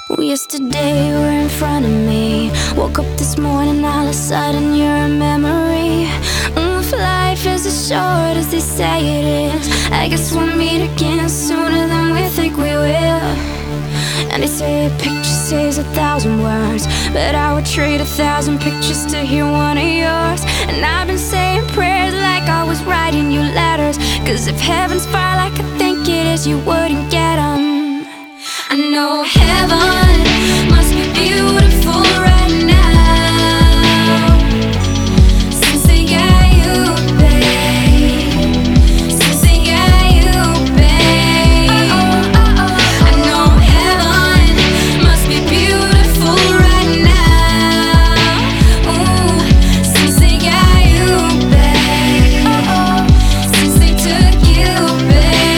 Yesterday you were in front of me. Woke up this morning, all of a sudden you're a memory. If life is as short as they say it is, I guess we'll meet again sooner than we think we will. And they say a picture says 1,000 words, but I would trade 1,000 pictures to hear one of yours. And I've been saying prayers like I was writing you letters, 'cause if heaven's far like I think it is, you wouldn't get 'em. I know heaven must be beautiful right now, since they got you, babe. Since they got you, babe. I know heaven must be beautiful right now. Ooh, since they got you, babe. Since they took you, babe.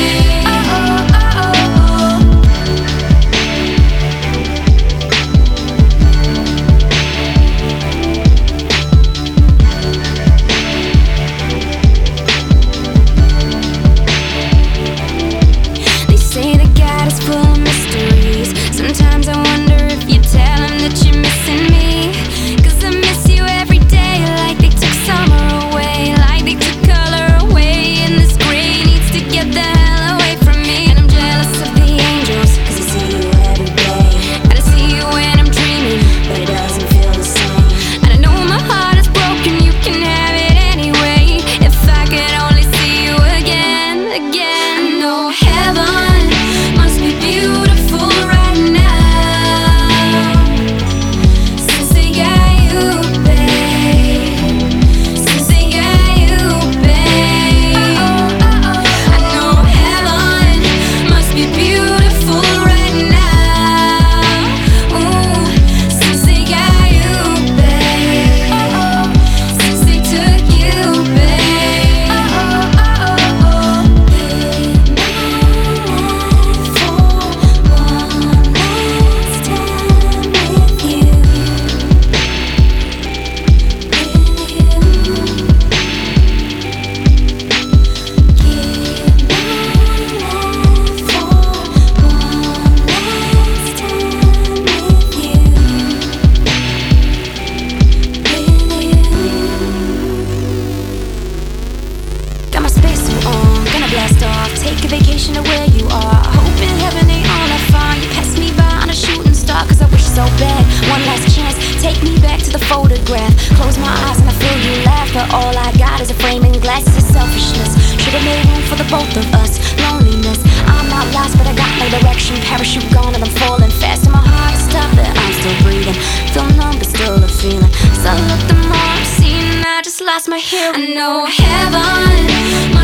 Sometimes I wonder if you tell them that you're missing me, 'cause I miss you every day, like they took summer away, like they took color away, and this gray needs to get the hell away from me. And I'm jealous of the angels, 'cause I see you every day, and I see you when I'm dreaming, but it doesn't feel the same. And I know my heart is broken, you can have it anyway. If I could only see you again, again. I know heaven must be beautiful right now. Take a vacation to where you are. Hoping heaven ain't on a far. You pass me by on a shooting star, 'cause I wish so bad. One last chance, take me back to the photograph. Close my eyes and I feel you laugh, but all I got is a framing glass. It's selfishness. Should've made room for the both of us. Loneliness, I'm not lost, but I got no direction. Parachute gone and I'm falling fast, and my heart is stopped, but I'm still breathing. Feel numb, but still a feeling. So look, the more I'm seeing, I just lost my hearing. I know heaven